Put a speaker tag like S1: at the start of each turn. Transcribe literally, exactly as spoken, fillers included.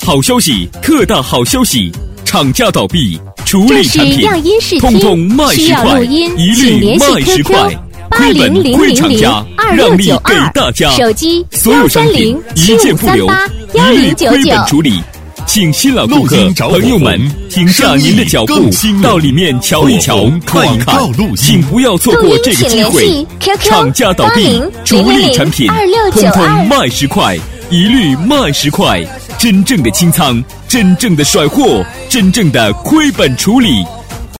S1: 好消息，特大好消息！厂家倒闭，处理产品，通通卖十块，一律卖十块。亏本亏厂家，让利给大家。
S2: 手机
S1: 所有商品一件不留，一律亏本处理。请新老顾客朋友们停下您的脚步，到里面瞧一瞧、看一看，请不要错过这个机会。厂家倒闭，处理产品，通通卖十块，一律卖十块。真正的清仓，真正的甩货，真正的亏本处理。